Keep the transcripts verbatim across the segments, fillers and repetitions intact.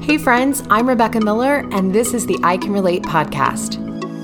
Hey friends, I'm Rebecca Miller, and this is the I Can Relate podcast.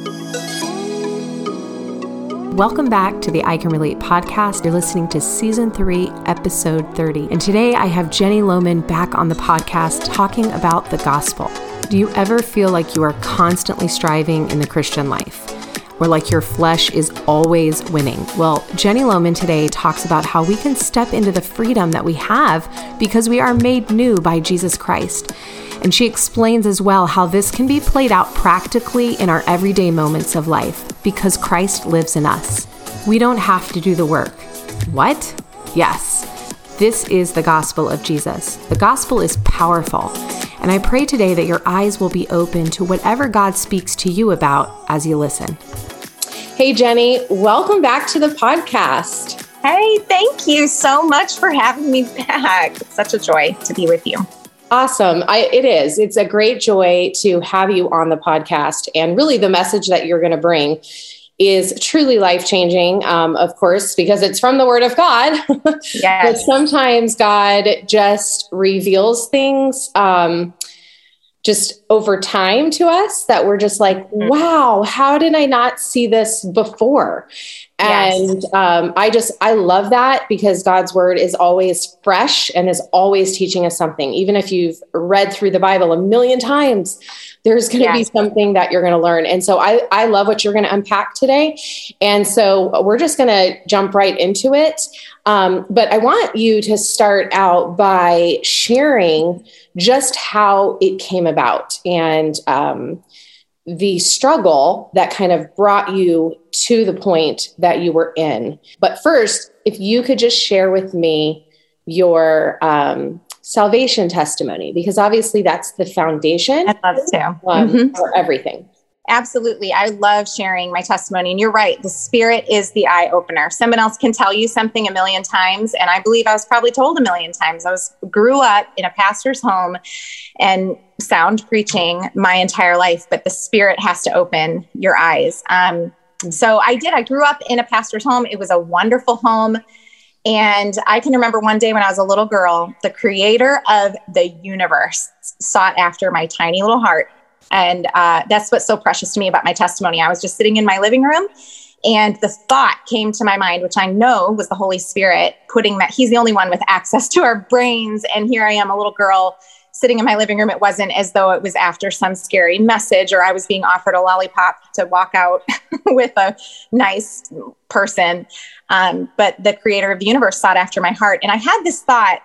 Welcome back to the I Can Relate podcast. You're listening to season three, episode thirty. And today I have Jenny Lohman back on the podcast talking about the gospel. Do you ever feel like you are constantly striving in the Christian life? Or like your flesh is always winning? Well, Jenny Lohman today talks about how we can step into the freedom that we have because we are made new by Jesus Christ. And she explains as well how this can be played out practically in our everyday moments of life because Christ lives in us. We don't have to do the work. What? Yes. This is the gospel of Jesus. The gospel is powerful. And I pray today that your eyes will be open to whatever God speaks to you about as you listen. Hey, Jenny, welcome back to the podcast. Hey, thank you so much for having me back. It's such a joy to be with you. Awesome. I, it is. It's a great joy to have you on the podcast. And really the message that you're going to bring is truly life-changing, um, of course, because it's from the Word of God. Yes. But sometimes God just reveals things um, just over time to us that we're just like, mm-hmm. wow, how did I not see this before? And yes. um, I just, I love that because God's word is always fresh and is always teaching us something. Even if you've read through the Bible a million times, there's going to yes. be something that you're going to learn. And so I, I love what you're going to unpack today. And so we're just going to jump right into it. Um, but I want you to start out by sharing just how it came about and um, the struggle that kind of brought you to the point that you were in. But first, if you could just share with me your um, salvation testimony, because obviously that's the foundation. I'd love to. Um, mm-hmm. For everything. Absolutely. I love sharing my testimony. And you're right. The Spirit is the eye opener. Someone else can tell you something a million times. And I believe I was probably told a million times. I was grew up in a pastor's home and sound preaching my entire life, but the Spirit has to open your eyes. Um, so I did. I grew up in a pastor's home. It was a wonderful home. And I can remember one day when I was a little girl, the creator of the universe sought after my tiny little heart. And uh, that's what's so precious to me about my testimony. I was just sitting in my living room and the thought came to my mind, which I know was the Holy Spirit putting that he's the only one with access to our brains. And here I am, a little girl sitting in my living room. It wasn't as though it was after some scary message or I was being offered a lollipop to walk out with a nice person. Um, but the creator of the universe sought after my heart. And I had this thought,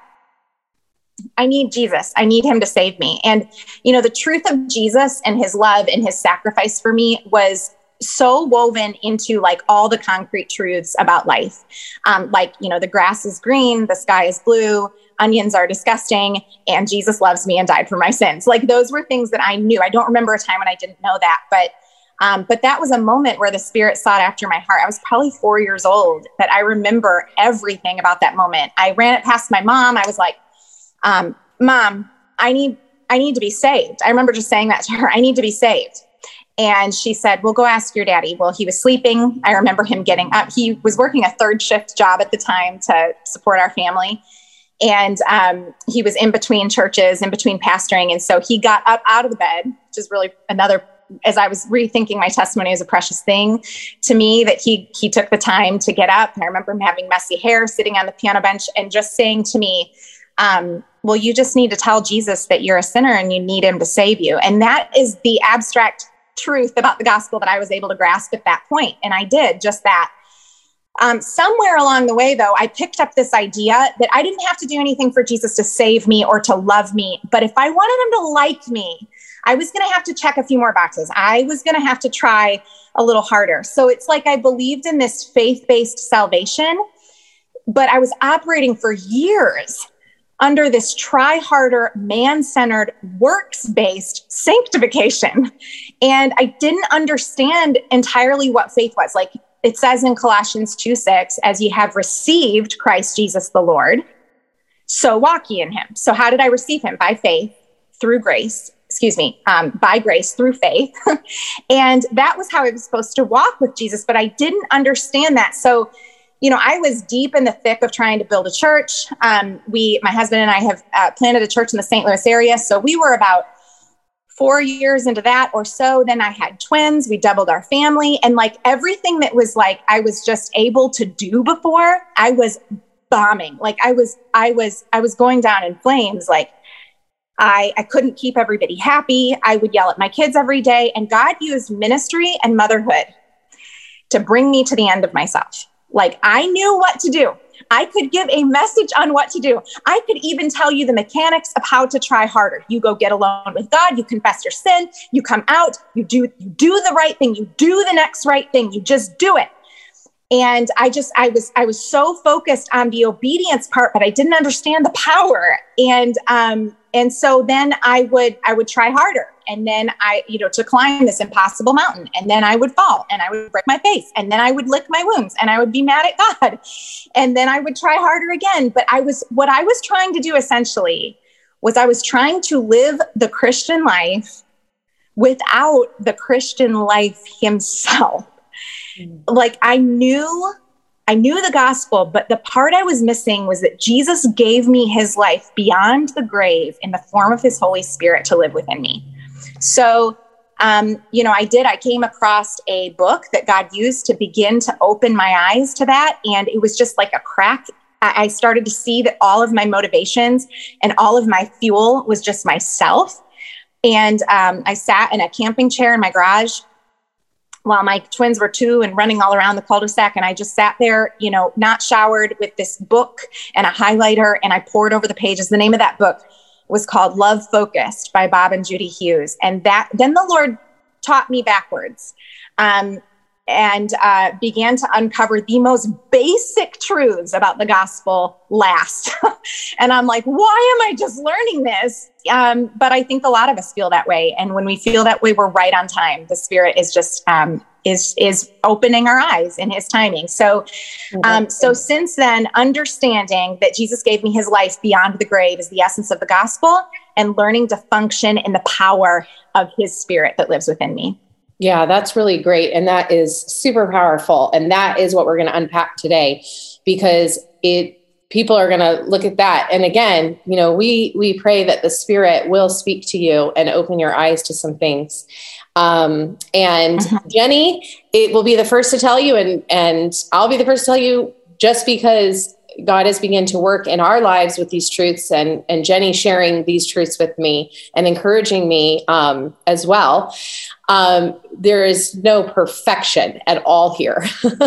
I need Jesus. I need him to save me. And, you know, the truth of Jesus and his love and his sacrifice for me was so woven into like all the concrete truths about life. Um, like, you know, the grass is green, the sky is blue, onions are disgusting, and Jesus loves me and died for my sins. Like those were things that I knew. I don't remember a time when I didn't know that, but Um, but that was a moment where the Spirit sought after my heart. I was probably four years old, but I remember everything about that moment. I ran it past my mom. I was like, um, Mom, I need, I need to be saved. I remember just saying that to her. I need to be saved. And she said, well, go ask your daddy. Well, he was sleeping. I remember him getting up. He was working a third shift job at the time to support our family. And um, he was in between churches, in between pastoring. And so he got up out of the bed, which is really another, as I was rethinking my testimony, is a precious thing to me that he, he took the time to get up. I remember him having messy hair, sitting on the piano bench and just saying to me, um, well, you just need to tell Jesus that you're a sinner and you need him to save you. And that is the abstract truth about the gospel that I was able to grasp at that point. And I did just that. Um, somewhere along the way, though, I picked up this idea that I didn't have to do anything for Jesus to save me or to love me. But if I wanted him to like me, I was going to have to check a few more boxes. I was going to have to try a little harder. So it's like I believed in this faith-based salvation, but I was operating for years under this try harder, man-centered, works-based sanctification. And I didn't understand entirely what faith was. Like it says in Colossians two six, as ye have received Christ Jesus the Lord, so walk ye in him. So how did I receive him? By faith, through grace, excuse me, um, by grace, through faith. And that was how I was supposed to walk with Jesus, but I didn't understand that. So you know, I was deep in the thick of trying to build a church. Um, we, my husband and I have uh, planted a church in the Saint Louis area. So we were about four years into that or so. Then I had twins. We doubled our family. And like everything that was like, I was just able to do before, I was bombing. Like I was, I was, I was going down in flames. Like I, I couldn't keep everybody happy. I would yell at my kids every day. And God used ministry and motherhood to bring me to the end of myself. Like I knew what to do. I could give a message on what to do. I could even tell you the mechanics of how to try harder. You go get alone with God, you confess your sin, you come out, you do, you do the right thing, you do the next right thing, you just do it. And I just, I was, I was so focused on the obedience part, but I didn't understand the power. And, um, and so then I would, I would try harder. And then I, you know, to climb this impossible mountain, and then I would fall and I would break my face, and then I would lick my wounds and I would be mad at God. And then I would try harder again. But I was, what I was trying to do essentially was I was trying to live the Christian life without the Christian life himself. Like I knew, I knew the gospel, but the part I was missing was that Jesus gave me his life beyond the grave in the form of his Holy Spirit to live within me. So, um, you know, I did, I came across a book that God used to begin to open my eyes to that. And it was just like a crack. I started to see that all of my motivations and all of my fuel was just myself. And um, I sat in a camping chair in my garage while my twins were two and running all around the cul-de-sac. And I just sat there, you know, not showered, with this book and a highlighter. And I poured over the pages. The name of that book was called Love Focused by Bob and Judy Hughes. And that, then the Lord taught me backwards, um, and uh, began to uncover the most basic truths about the gospel last. And I'm like, why am I just learning this? Um, but I think a lot of us feel that way. And when we feel that way, we're right on time. The Spirit is just, um, is, is opening our eyes in his timing. So, um, so since then, understanding that Jesus gave me his life beyond the grave is the essence of the gospel, and learning to function in the power of his Spirit that lives within me. Yeah, that's really great. And that is super powerful. And that is what we're going to unpack today, because it, people are going to look at that. And again, you know, we, we pray that the Spirit will speak to you and open your eyes to some things. Um, and mm-hmm. Jenny, it will be the first to tell you, and, and I'll be the first to tell you, just because God has begun to work in our lives with these truths, and, and Jenny sharing these truths with me and encouraging me um, as well. Um, there is no perfection at all here.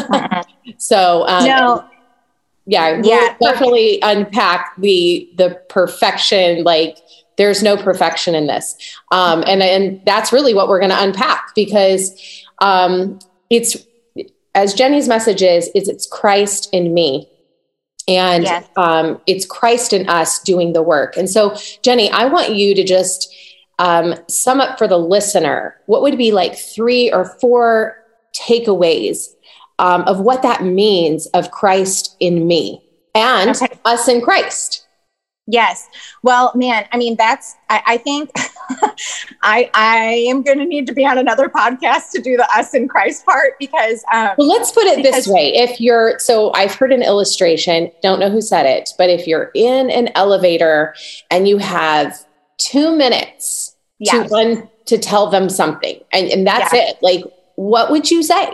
so, um, no. yeah, we'll yeah, definitely unpack the, the perfection. Like there's no perfection in this. Um, and, and that's really what we're going to unpack, because um, it's, as Jenny's message is, is it's Christ in me. And yes. um, it's Christ in us doing the work. And so, Jenny, I want you to just um, sum up for the listener, what would be like three or four takeaways um, of what that means of Christ in me and okay. us in Christ? Yes. Well, man, I mean, that's, I, I think I I am going to need to be on another podcast to do the us in Christ part, because. Um, well, let's put it this way. If you're, so I've heard an illustration, don't know who said it, but if you're in an elevator and you have two minutes yeah. to one, to tell them something, and, and that's yeah. it. Like, what would you say?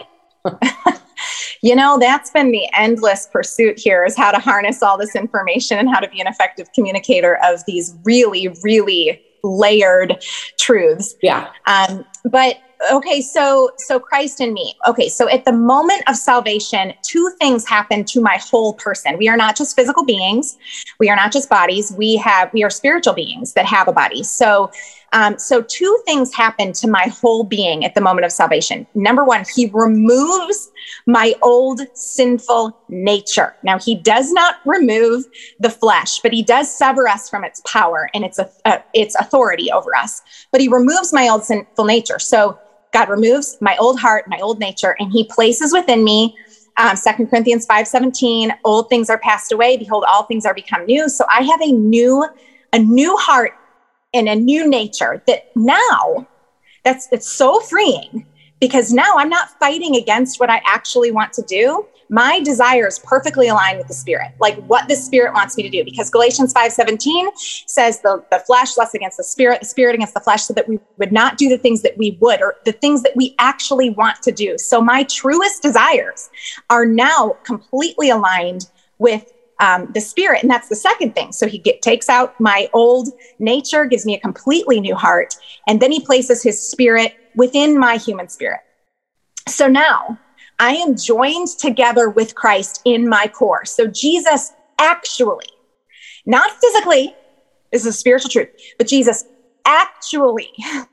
You know, that's been the endless pursuit here, is how to harness all this information and how to be an effective communicator of these really, really layered truths. Yeah. Um, but okay, so, so Christ in me. Okay. So at the moment of salvation, two things happen to my whole person. We are not just physical beings. We are not just bodies. We have, we are spiritual beings that have a body. So Um, so two things happen to my whole being at the moment of salvation. Number one, he removes my old sinful nature. Now, he does not remove the flesh, but he does sever us from its power and its, uh, its authority over us. But he removes my old sinful nature. So God removes my old heart, my old nature, and he places within me Um, Second Corinthians five seventeen, old things are passed away. Behold, all things are become new. So I have a new, a new heart and a new nature that now that's, it's so freeing, because now I'm not fighting against what I actually want to do. My desires perfectly align with the Spirit, like what the Spirit wants me to do, because Galatians five seventeen says the, the flesh lusts against the Spirit, the Spirit against the flesh, so that we would not do the things that we would, or the things that we actually want to do. So my truest desires are now completely aligned with um, the Spirit. And that's the second thing. So he get, takes out my old nature, gives me a completely new heart, and then he places his Spirit within my human spirit. So now I am joined together with Christ in my core. So Jesus actually, not physically, this is a spiritual truth, but Jesus actually,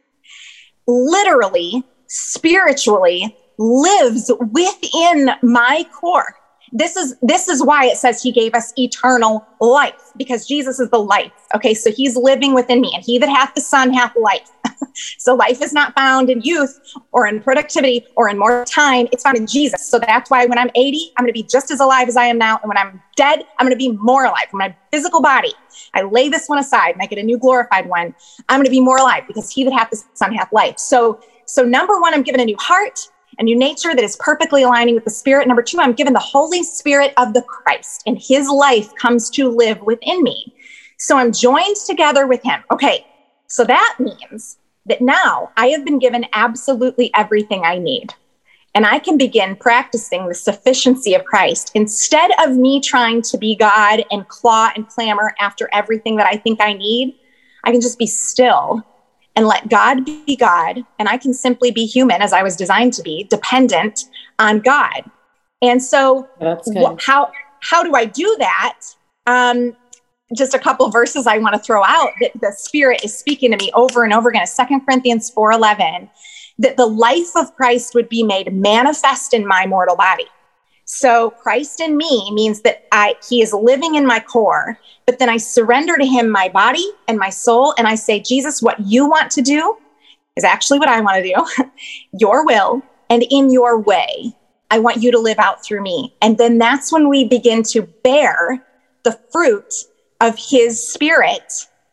literally, spiritually lives within my core. This is, this is why it says he gave us eternal life, because Jesus is the life. Okay. So he's living within me, and he that hath the Son hath life. So life is not found in youth or in productivity or in more time. It's found in Jesus. So that's why when I'm eighty, I'm going to be just as alive as I am now. And when I'm dead, I'm going to be more alive. When my physical body, I lay this one aside and I get a new glorified one, I'm going to be more alive, because he that hath the Son hath life. So, so number one, I'm given a new heart, a new nature that is perfectly aligning with the Spirit. Number two, I'm given the Holy Spirit of the Christ, and his life comes to live within me. So I'm joined together with him. Okay. So that means that now I have been given absolutely everything I need, and I can begin practicing the sufficiency of Christ instead of me trying to be God and claw and clamor after everything that I think I need. I can just be still and let God be God. And I can simply be human, as I was designed to be, dependent on God. And so wh- how, how do I do that? Um, just a couple verses I want to throw out that the Spirit is speaking to me over and over again. Second Corinthians four eleven, that the life of Christ would be made manifest in my mortal body. So Christ in me means that I, he is living in my core, but then I surrender to him my body and my soul. And I say, Jesus, what you want to do is actually what I want to do. Your will, and in your way, I want you to live out through me. And then that's when we begin to bear the fruit of his Spirit.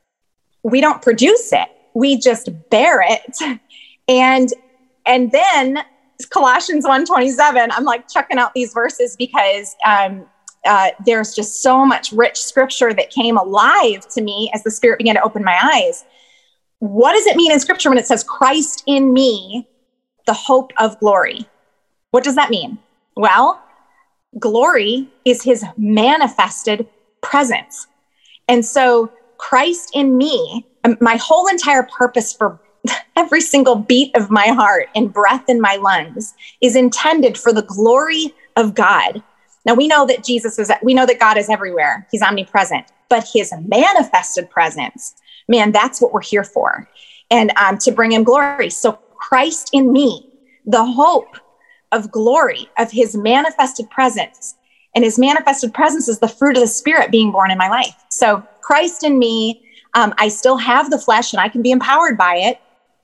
We don't produce it. We just bear it. And, and then Colossians one twenty-seven, I'm like checking out these verses because um, uh, there's just so much rich scripture that came alive to me as the Spirit began to open my eyes. What does it mean in scripture when it says Christ in me, the hope of glory? What does that mean? Well, glory is his manifested presence. And so Christ in me, my whole entire purpose for every single beat of my heart and breath in my lungs is intended for the glory of God. Now we know that Jesus is, we know that God is everywhere. He's omnipresent, but his manifested presence, man, that's what we're here for. And um, to bring him glory. So Christ in me, the hope of glory of his manifested presence. And his manifested presence is the fruit of the Spirit being born in my life. So Christ in me, um, I still have the flesh and I can be empowered by it.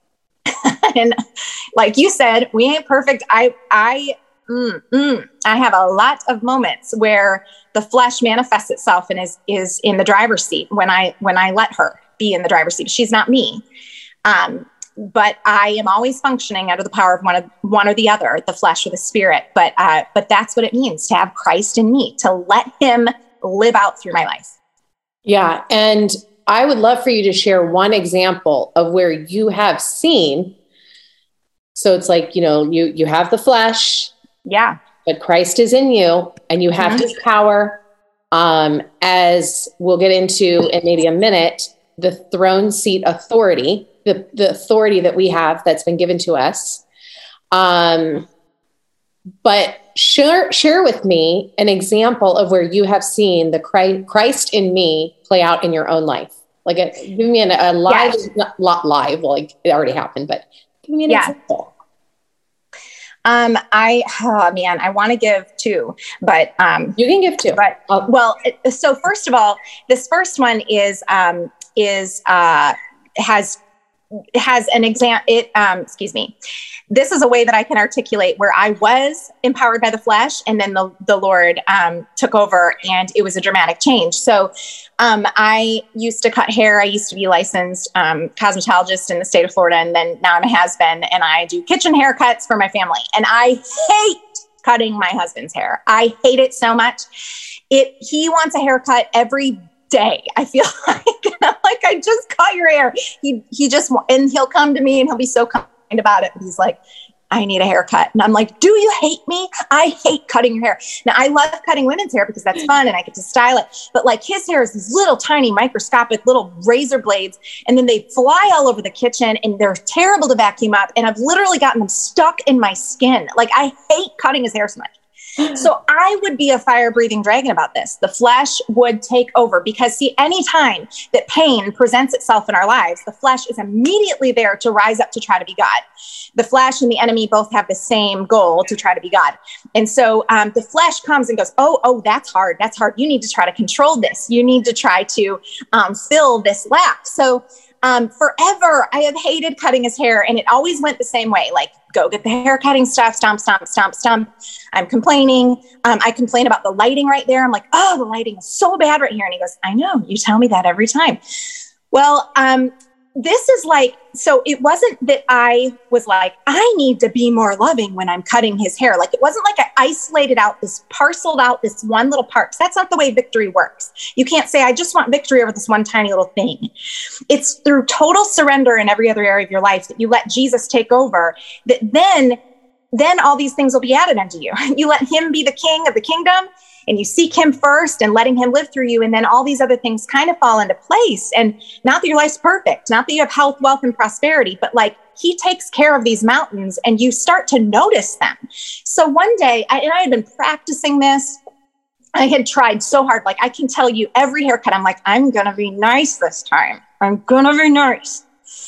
And like you said, we ain't perfect. I, I, mm, mm, I have a lot of moments where the flesh manifests itself and is, is in the driver's seat when I, when I let her be in the driver's seat. She's not me. Um, but I am always functioning under the power of one of one or the other, the flesh or the Spirit. But, uh, but that's what it means to have Christ in me, to let him live out through my life. Yeah. And I would love for you to share one example of where you have seen. So it's like, you know, you, you have the flesh. Yeah. But Christ is in you and you have mm-hmm. his power. Um, as we'll get into in maybe a minute, the throne seat authority, the, the authority that we have that's been given to us. Um, but share, share with me an example of where you have seen the Christ, Christ in me play out in your own life. Like a, give me an, a live, yes. not, not live, like it already happened, but give me an yeah. example. Um, I, oh man, I want to give two, but, um, you can give two, but, uh, well, it, so first of all, this first one is, um, is, uh, has has an exam. It, um, excuse me. This is a way that I can articulate where I was empowered by the flesh, and then the, the Lord um, took over, and it was a dramatic change. So um, I used to cut hair. I used to be a licensed um, cosmetologist in the state of Florida. And then now I'm a has-been, and I do kitchen haircuts for my family. And I hate cutting my husband's hair. I hate it so much. It, he wants a haircut every day. I feel like, I'm like, I just cut your hair. He, he just, and he'll come to me and he'll be so kind about it. But he's like, I need a haircut. And I'm like, do you hate me? I hate cutting your hair. Now I love cutting women's hair because that's fun and I get to style it. But like his hair is these little tiny microscopic little razor blades. And then they fly all over the kitchen and they're terrible to vacuum up. And I've literally gotten them stuck in my skin. Like I hate cutting his hair so much. So I would be a fire-breathing dragon about this. The flesh would take over because, see, anytime that pain presents itself in our lives, the flesh is immediately there to rise up to try to be God. The flesh and the enemy both have the same goal, to try to be God. And so um, the flesh comes and goes, oh, oh, that's hard. That's hard. You need to try to control this. You need to try to um, fill this lack. So Um, forever, I have hated cutting his hair, and it always went the same way. Like, go get the hair cutting stuff, stomp, stomp, stomp, stomp. I'm complaining. Um, I complain about the lighting right there. I'm like, oh, the lighting is so bad right here. And he goes, I know, you tell me that every time. Well, um, this is like, so it wasn't that I was like, I need to be more loving when I'm cutting his hair. Like, it wasn't like I isolated out this, parceled out this one little part. That's not the way victory works. You can't say, I just want victory over this one tiny little thing. It's through total surrender in every other area of your life that you let Jesus take over, that then, then all these things will be added unto you. You let him be the king of the kingdom, and you seek him first and letting him live through you. And then all these other things kind of fall into place. And not that your life's perfect, not that you have health, wealth, and prosperity, but like he takes care of these mountains and you start to notice them. So one day, I, and I had been practicing this. I had tried so hard. Like I can tell you every haircut, I'm like, I'm going to be nice this time. I'm going to be nice.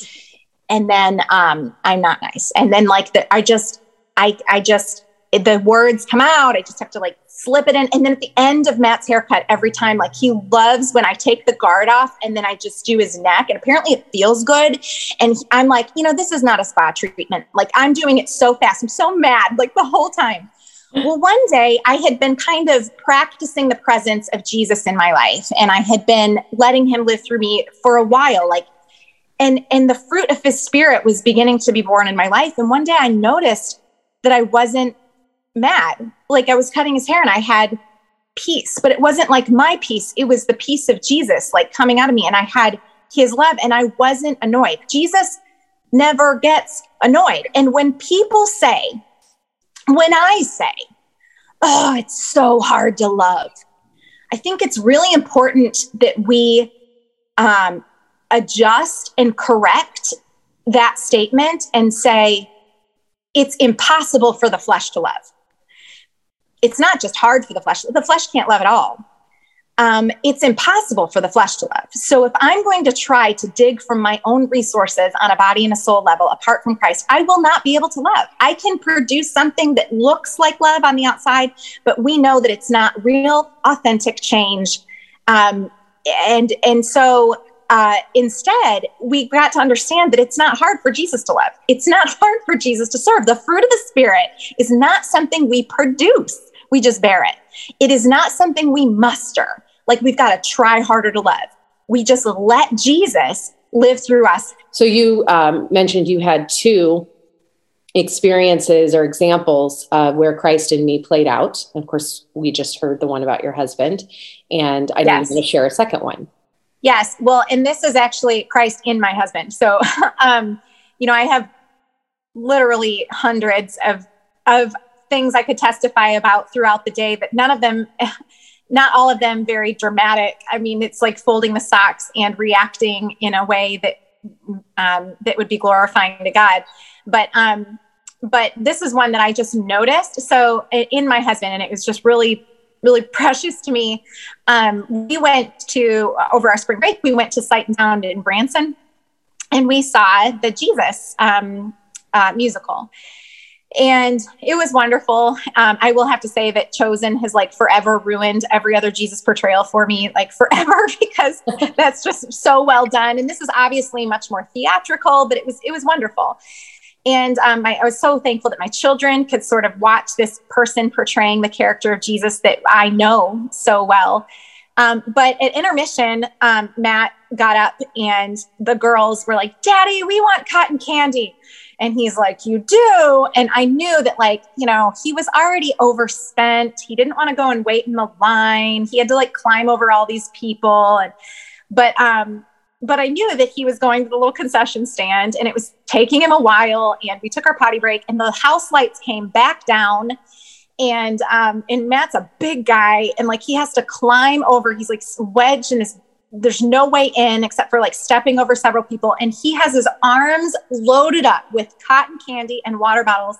And then um, I'm not nice. And then like the, I just, I, I just, the words come out. I just have to like slip it in. And then at the end of Matt's haircut, every time, like he loves when I take the guard off and then I just do his neck, and apparently it feels good. And I'm like, you know, this is not a spa treatment. Like I'm doing it so fast. I'm so mad, like the whole time. Well, one day I had been kind of practicing the presence of Jesus in my life, and I had been letting him live through me for a while. Like, and, and the fruit of his spirit was beginning to be born in my life. And one day I noticed that I wasn't mad. Like I was cutting his hair and I had peace, but it wasn't like my peace. It was the peace of Jesus, like coming out of me. And I had his love and I wasn't annoyed. Jesus never gets annoyed. And when people say, when I say, oh, it's so hard to love, I think it's really important that we um, adjust and correct that statement and say, it's impossible for the flesh to love. It's not just hard for the flesh. The flesh can't love at all. Um, it's impossible for the flesh to love. So if I'm going to try to dig from my own resources on a body and a soul level apart from Christ, I will not be able to love. I can produce something that looks like love on the outside, but we know that it's not real, authentic change. Um, and, and so uh, instead, we got to understand that it's not hard for Jesus to love. It's not hard for Jesus to serve. The fruit of the Spirit is not something we produce. We just bear it. It is not something we muster. Like we've got to try harder to love. We just let Jesus live through us. So you um, mentioned you had two experiences or examples uh, where Christ in me played out. Of course, we just heard the one about your husband, and I Yes. need to share a second one. Yes. Well, and this is actually Christ in my husband. So, um, you know, I have literally hundreds of, of things I could testify about throughout the day, but none of them, not all of them very dramatic. I mean, it's like folding the socks and reacting in a way that, um, that would be glorifying to God. But, um, but this is one that I just noticed. So in my husband, and it was just really, really precious to me. Um, we went to, uh, over our spring break, we went to Sight and Sound in Branson, and we saw the Jesus um, uh, musical. And it was wonderful. Um, I will have to say that Chosen has like forever ruined every other Jesus portrayal for me, like forever, because that's just so well done. And this is obviously much more theatrical, but it was, it was wonderful. And um, I, I was so thankful that my children could sort of watch this person portraying the character of Jesus that I know so well. Um, but at intermission, um, Matt got up and the girls were like, "Daddy, we want cotton candy." And he's like, "You do?" And I knew that, like, you know, he was already overspent. He didn't want to go and wait in the line. He had to like climb over all these people. And, but, um, but I knew that he was going to the little concession stand and it was taking him a while. And we took our potty break and the house lights came back down. And, um, and Matt's a big guy and like, he has to climb over. He's like wedged in this, there's no way in except for like stepping over several people. And he has his arms loaded up with cotton candy and water bottles.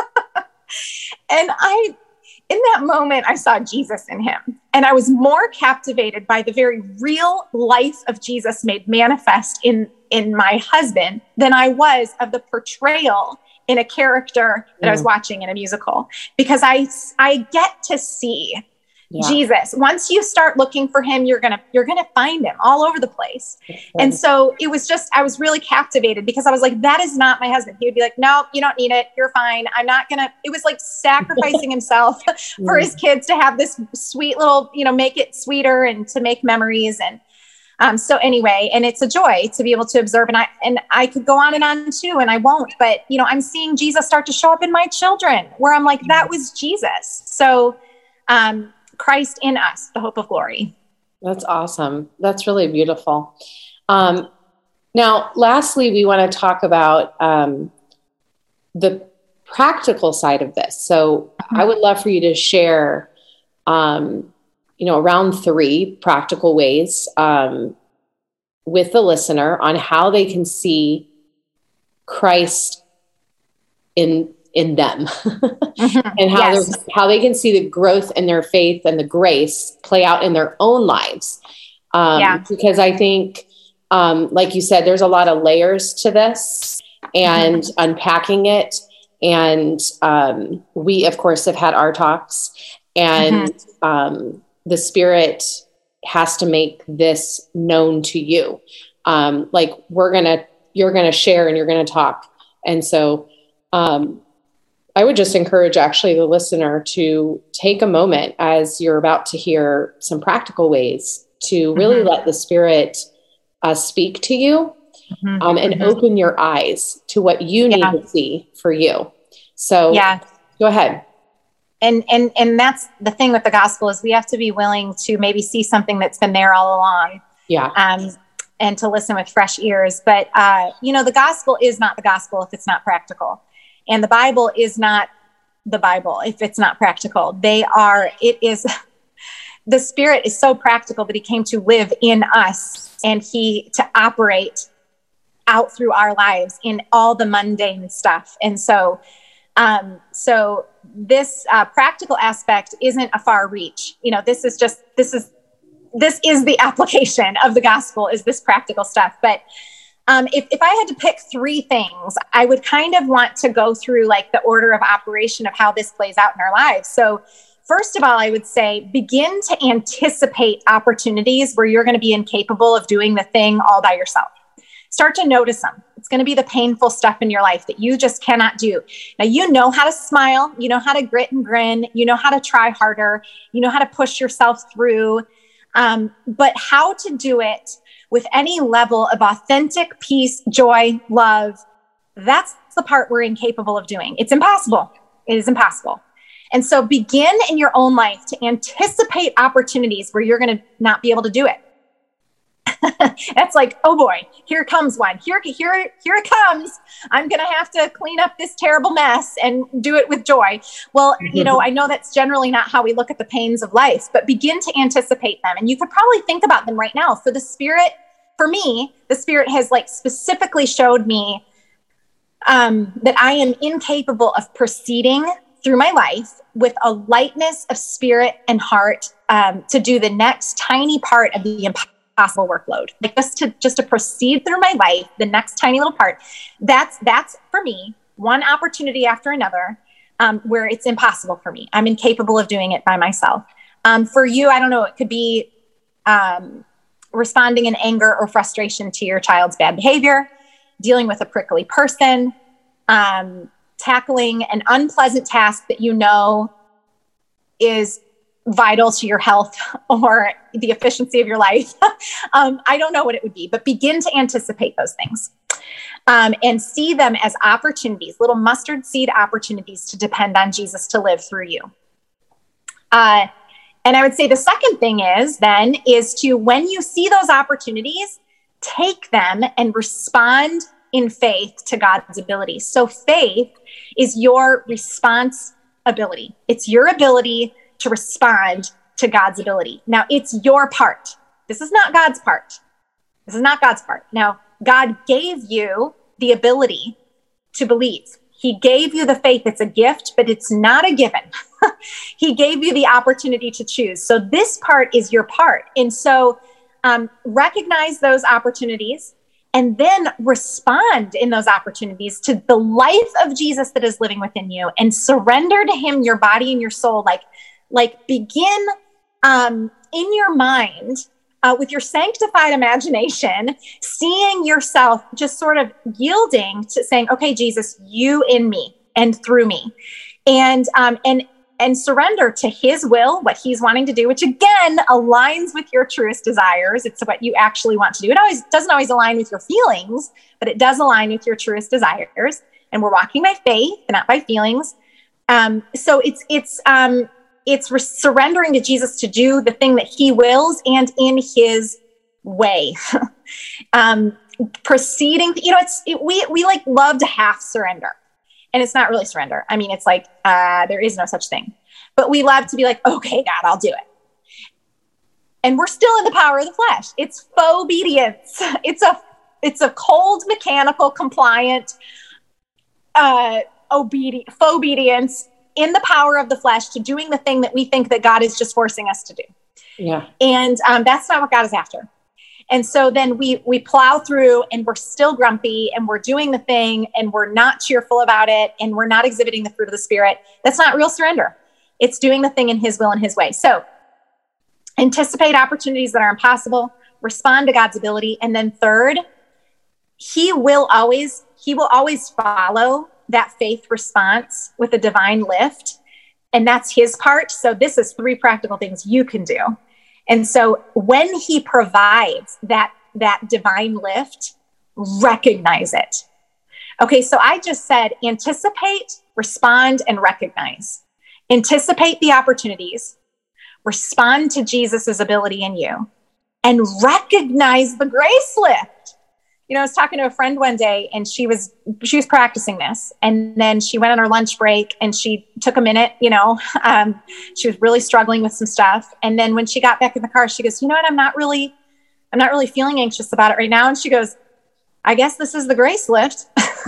And I, in that moment, I saw Jesus in him. And I was more captivated by the very real life of Jesus made manifest in, in my husband than I was of the portrayal in a character that mm. I was watching in a musical, because I, I get to see Yeah. Jesus. Once you start looking for him, you're going to, you're going to find him all over the place. And so it was just, I was really captivated because I was like, that is not my husband. He would be like, "No, you don't need it. You're fine. I'm not going to," it was like sacrificing himself for his kids to have this sweet little, you know, make it sweeter and to make memories. And um, so anyway, and it's a joy to be able to observe, and I, and I could go on and on too, and I won't, but you know, I'm seeing Jesus start to show up in my children where I'm like, that was Jesus. So, um, Christ in us, the hope of glory. That's awesome. That's really beautiful. Um, now, lastly, we want to talk about um, the practical side of this. So mm-hmm. I would love for you to share, um, you know, around three practical ways um, with the listener on how they can see Christ in in them mm-hmm. and how yes. how they can see the growth in their faith and the grace play out in their own lives. Um, yeah. Because I think, um, like you said, there's a lot of layers to this and mm-hmm. unpacking it. And um, we, of course, have had our talks, and mm-hmm. um, the Spirit has to make this known to you. Um, like we're going to, you're going to share and you're going to talk. And so, um, I would just encourage actually the listener to take a moment as you're about to hear some practical ways to really mm-hmm. let the Spirit uh, speak to you mm-hmm. um, and mm-hmm. open your eyes to what you need yeah. to see for you. So yeah. go ahead. And, and, and that's the thing with the gospel is we have to be willing to maybe see something that's been there all along. Yeah. Um, and to listen with fresh ears. But, uh, you know, the gospel is not the gospel if it's not practical. And the Bible is not the Bible if it's not practical. They are, it is, the Spirit is so practical that he came to live in us and he to operate out through our lives in all the mundane stuff. And so, um, so this uh, practical aspect isn't a far reach. You know, this is just, this is, this is the application of the gospel is this practical stuff. But Um, if, if I had to pick three things, I would kind of want to go through like the order of operation of how this plays out in our lives. So first of all, I would say begin to anticipate opportunities where you're going to be incapable of doing the thing all by yourself. Start to notice them. It's going to be the painful stuff in your life that you just cannot do. Now, you know how to smile. You know how to grit and grin. You know how to try harder. You know how to push yourself through. Um, but how to do it with any level of authentic peace, joy, love, that's the part we're incapable of doing. It's impossible. It is impossible. And so begin in your own life to anticipate opportunities where you're going to not be able to do it. That's like, oh boy, here comes one. Here, here, here it comes. I'm going to have to clean up this terrible mess and do it with joy. Well, you know, I know that's generally not how we look at the pains of life, but begin to anticipate them. And you could probably think about them right now. For the Spirit, for me, the Spirit has like specifically showed me um, that I am incapable of proceeding through my life with a lightness of spirit and heart um, to do the next tiny part of the impossible workload, like just to just to proceed through my life, the next tiny little part. That's that's for me one opportunity after another, um, where it's impossible for me. I'm incapable of doing it by myself. Um, for you, I don't know, it could be um, responding in anger or frustration to your child's bad behavior, dealing with a prickly person, um, tackling an unpleasant task that you know is vital to your health or the efficiency of your life. um, I don't know what it would be, but begin to anticipate those things um, and see them as opportunities, little mustard seed opportunities to depend on Jesus to live through you. Uh, and I would say the second thing is then is to, when you see those opportunities, take them and respond in faith to God's ability. So faith is your response ability. It's your ability to respond to God's ability. Now, it's your part. This is not God's part. This is not God's part. Now, God gave you the ability to believe. He gave you the faith. It's a gift, but it's not a given. He gave you the opportunity to choose. So this part is your part. And so um, recognize those opportunities and then respond in those opportunities to the life of Jesus that is living within you, and surrender to him your body and your soul. Like, like begin um, in your mind uh, with your sanctified imagination, seeing yourself just sort of yielding to saying, okay, Jesus, you in me and through me, and um, and and surrender to his will, what he's wanting to do, which again aligns with your truest desires. It's what you actually want to do. It always doesn't always align with your feelings, but it does align with your truest desires. And we're walking by faith and not by feelings. Um, so it's it's um, it's re- surrendering to Jesus to do the thing that he wills and in his way. um, proceeding, you know, it's it, we we like love to half surrender. And it's not really surrender. I mean, it's like, uh, there is no such thing. But we love to be like, okay, God, I'll do it. And we're still in the power of the flesh. It's faux obedience. It's a, it's a cold, mechanical, compliant, uh, obedi- faux obedience in the power of the flesh to doing the thing that we think that God is just forcing us to do. Yeah. And um, that's not what God is after. And so then we we plow through and we're still grumpy and we're doing the thing and we're not cheerful about it and we're not exhibiting the fruit of the Spirit. That's not real surrender. It's doing the thing in his will and his way. So anticipate opportunities that are impossible, respond to God's ability. And then third, he will always, he will always follow that faith response with a divine lift. And that's his part. So this is three practical things you can do. And so when he provides that, that divine lift, recognize it. Okay, so I just said anticipate, respond, and recognize. Anticipate the opportunities, respond to Jesus's ability in you, and recognize the grace lift. You know, I was talking to a friend one day and she was, she was practicing this. And then she went on her lunch break and she took a minute, you know, um, she was really struggling with some stuff. And then when she got back in the car, she goes, you know what? I'm not really, I'm not really feeling anxious about it right now. And she goes, I guess this is the grace lift.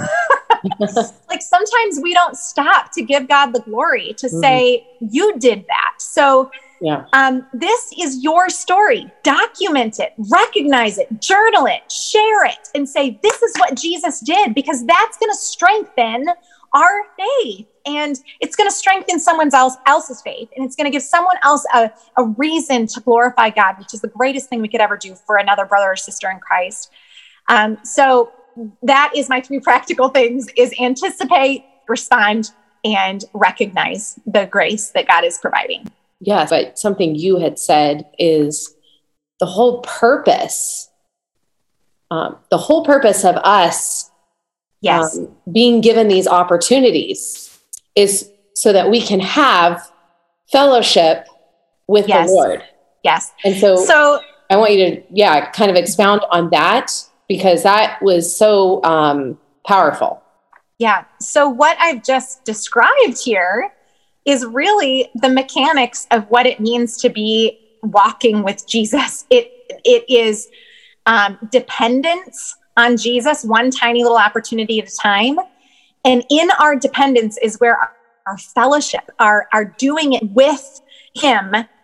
Like sometimes we don't stop to give God the glory, to mm-hmm. say, you did that. So yeah. Um, this is your story. Document it, recognize it, journal it, share it, and say, this is what Jesus did, because that's going to strengthen our faith. And it's going to strengthen someone else, else's faith. And it's going to give someone else a, a reason to glorify God, which is the greatest thing we could ever do for another brother or sister in Christ. Um, so that is my three practical things: is anticipate, respond, and recognize the grace that God is providing. Yes, but something you had said is the whole purpose, um, the whole purpose of us yes. um, being given these opportunities is so that we can have fellowship with yes. the Lord. Yes. And so, so I want you to, yeah, kind of expound on that, because that was so um, powerful. Yeah. So what I've just described here is really the mechanics of what it means to be walking with Jesus. It it is um, dependence on Jesus, one tiny little opportunity at a time. And in our dependence is where our, our fellowship, our, our doing it with him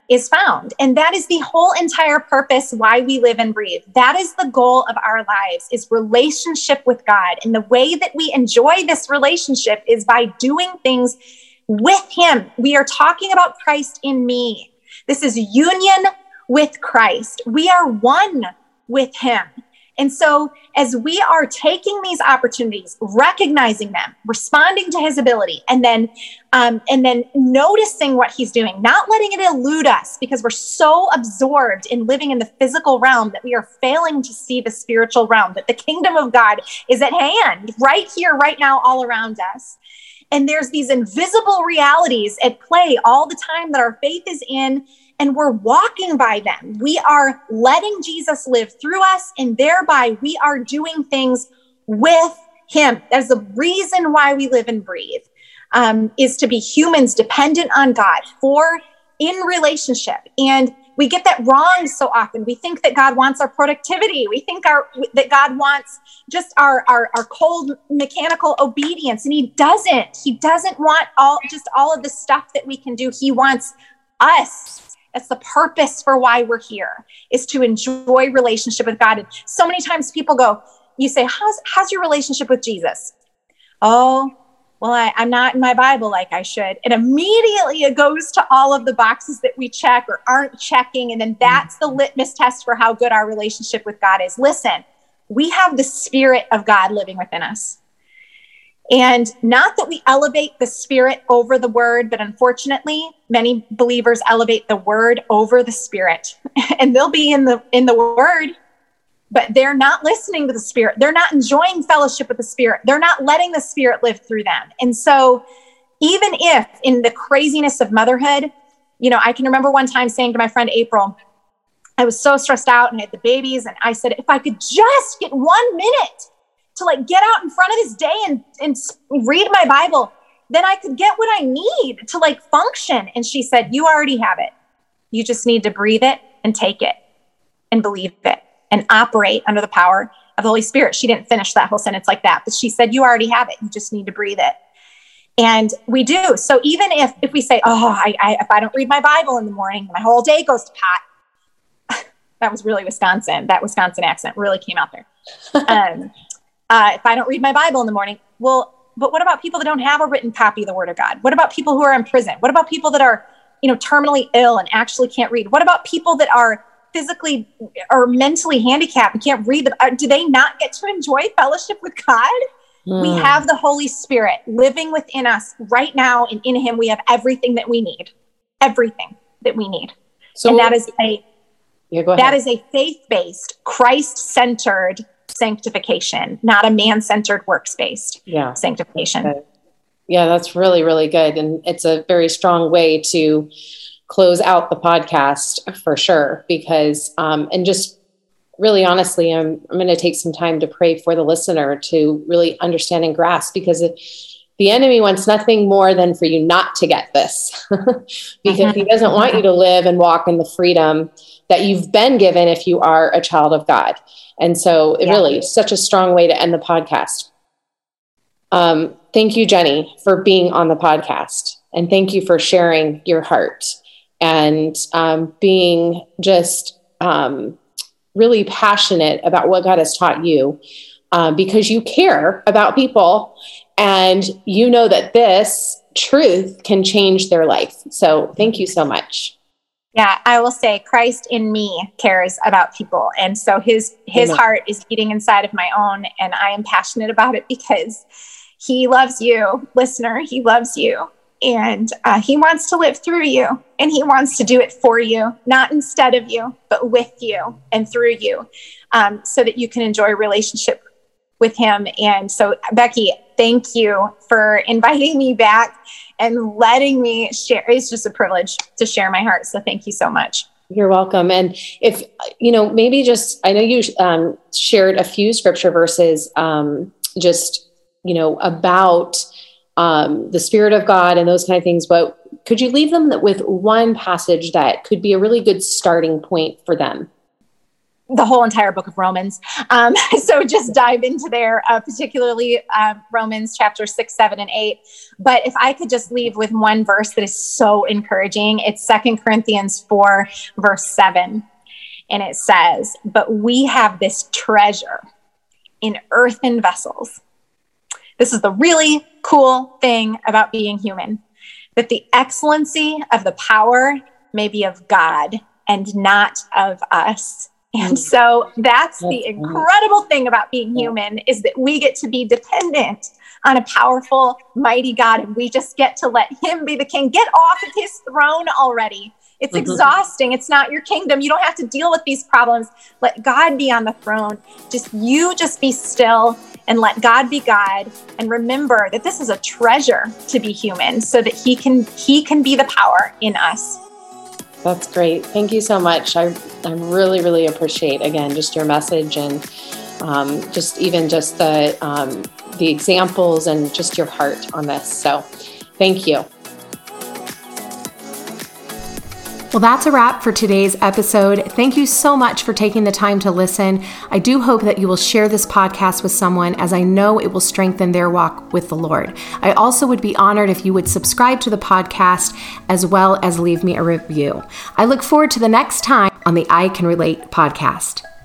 is found. And that is the whole entire purpose why we live and breathe. That is the goal of our lives, is relationship with God. And the way that we enjoy this relationship is by doing things with him. We are talking about Christ in me. This is union with Christ. We are one with him. And so as we are taking these opportunities, recognizing them, responding to his ability, and then um, and then noticing what he's doing, not letting it elude us because we're so absorbed in living in the physical realm that we are failing to see the spiritual realm, that the kingdom of God is at hand right here, right now, all around us. And there's these invisible realities at play all the time that our faith is in, and we're walking by them. We are letting Jesus live through us, and thereby we are doing things with him. There's a reason why we live and breathe, um, is to be humans dependent on God for in relationship. And we get that wrong so often. We think that God wants our productivity. We think our that God wants just our, our, our cold mechanical obedience, and he doesn't. He doesn't want all just all of the stuff that we can do. He wants us. That's the purpose for why we're here, is to enjoy relationship with God. And so many times people go, you say, how's, how's your relationship with Jesus? Oh, well, I, I'm not in my Bible like I should. And immediately it goes to all of the boxes that we check or aren't checking. And then that's the litmus test for how good our relationship with God is. Listen, we have the Spirit of God living within us. And not that we elevate the Spirit over the word, but unfortunately, many believers elevate the word over the Spirit. And they'll be in the in the word, but they're not listening to the Spirit. They're not enjoying fellowship with the Spirit. They're not letting the Spirit live through them. And so even if in the craziness of motherhood, you know, I can remember one time saying to my friend April, I was so stressed out and I had the babies, and I said, if I could just get one minute to like get out in front of this day and, and read my Bible, then I could get what I need to like function. And she said, you already have it. You just need to breathe it and take it and believe it and operate under the power of the Holy Spirit. She didn't finish that whole sentence like that, but she said, you already have it. You just need to breathe it. And we do. So even if, if we say, oh, I, I, if I don't read my Bible in the morning, my whole day goes to pot. That was really Wisconsin. That Wisconsin accent really came out there. Um, Uh, if I don't read my Bible in the morning, well, but what about people that don't have a written copy of the Word of God? What about people who are in prison? What about people that are, you know, terminally ill and actually can't read? What about people that are physically or mentally handicapped and can't read? The, do they not get to enjoy fellowship with God? Mm. We have the Holy Spirit living within us right now, and in him we have everything that we need, everything that we need. So and that is a yeah, go ahead. That is a faith-based, Christ-centered sanctification, not a man-centered works-based yeah. sanctification. Okay. Yeah, that's really, really good. And it's a very strong way to close out the podcast for sure, because, um, and just really honestly, I'm, I'm going to take some time to pray for the listener to really understand and grasp, because it, the enemy wants nothing more than for you not to get this, because mm-hmm. he doesn't want you to live and walk in the freedom that you've been given if you are a child of God. And so it yeah. really is such a strong way to end the podcast. Um, thank you, Jenny, for being on the podcast. And thank you for sharing your heart and um, being just um, really passionate about what God has taught you, um, because you care about people and you know that this truth can change their life. So thank you so much. Yeah, I will say Christ in me cares about people. And so his, his Amen. Heart is beating inside of my own. And I am passionate about it because he loves you, listener. He loves you. And uh, he wants to live through you, and he wants to do it for you, not instead of you, but with you and through you, um, so that you can enjoy a relationship with him. And so, Becky, thank you for inviting me back and letting me share. It's just a privilege to share my heart. So thank you so much. You're welcome. And if, you know, maybe just, I know you um, shared a few scripture verses, um, just, you know, about um, the Spirit of God and those kind of things, but could you leave them with one passage that could be a really good starting point for them? the whole entire book of Romans. Um, so just dive into there, uh, particularly uh, Romans chapter six, seven, and eight. But if I could just leave with one verse that is so encouraging, it's Second Corinthians four, verse seven. And it says, "But we have this treasure in earthen vessels." This is the really cool thing about being human, that the excellency of the power may be of God and not of us. And so that's the incredible thing about being human, is that we get to be dependent on a powerful, mighty God, and we just get to let him be the king. Get off of his throne already. It's mm-hmm. exhausting. It's not your kingdom. You don't have to deal with these problems. Let God be on the throne. Just you just be still and let God be God. And remember that this is a treasure to be human, so that he can he can be the power in us. That's great. Thank you so much. I I really, really appreciate, again, just your message, and um, just even just the um, the examples and just your heart on this. So thank you. Well, that's a wrap for today's episode. Thank you so much for taking the time to listen. I do hope that you will share this podcast with someone, as I know it will strengthen their walk with the Lord. I also would be honored if you would subscribe to the podcast, as well as leave me a review. I look forward to the next time on the I Can Relate podcast.